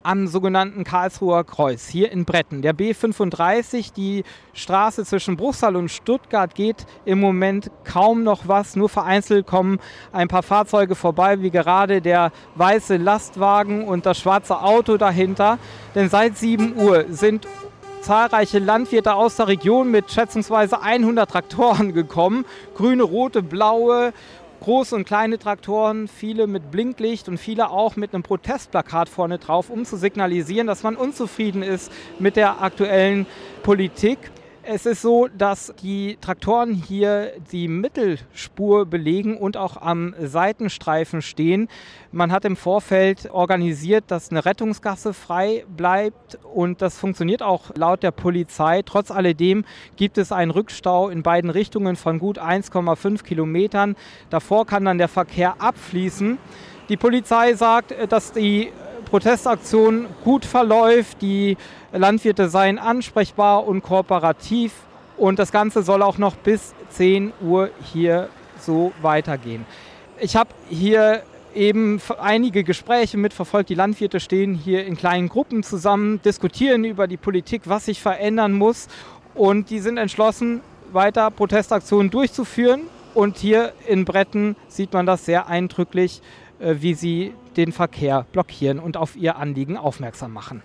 am sogenannten Karlsruher Kreuz, hier in Bretten. Der B35, die Straße zwischen Bruchsal und Stuttgart, geht im Moment kaum noch was. Nur vereinzelt kommen ein paar Fahrzeuge vorbei, wie gerade der weiße Lastwagen und das schwarze Auto dahinter. Denn seit 7 Uhr sind zahlreiche Landwirte aus der Region mit schätzungsweise 100 Traktoren gekommen. Grüne, rote, blaue, große und kleine Traktoren, viele mit Blinklicht und viele auch mit einem Protestplakat vorne drauf, um zu signalisieren, dass man unzufrieden ist mit der aktuellen Politik. Es ist so, dass die Traktoren hier die Mittelspur belegen und auch am Seitenstreifen stehen. Man hat im Vorfeld organisiert, dass eine Rettungsgasse frei bleibt und das funktioniert auch laut der Polizei. Trotz alledem gibt es einen Rückstau in beiden Richtungen von gut 1,5 Kilometern. Davor kann dann der Verkehr abfließen. Die Polizei sagt, dass die Protestaktion gut verläuft, die Landwirte seien ansprechbar und kooperativ und das Ganze soll auch noch bis 10 Uhr hier so weitergehen. Ich habe hier eben einige Gespräche mitverfolgt. Die Landwirte stehen hier in kleinen Gruppen zusammen, diskutieren über die Politik, was sich verändern muss und die sind entschlossen, weiter Protestaktionen durchzuführen und hier in Bretten sieht man das sehr eindrücklich, wie sie den Verkehr blockieren und auf ihr Anliegen aufmerksam machen.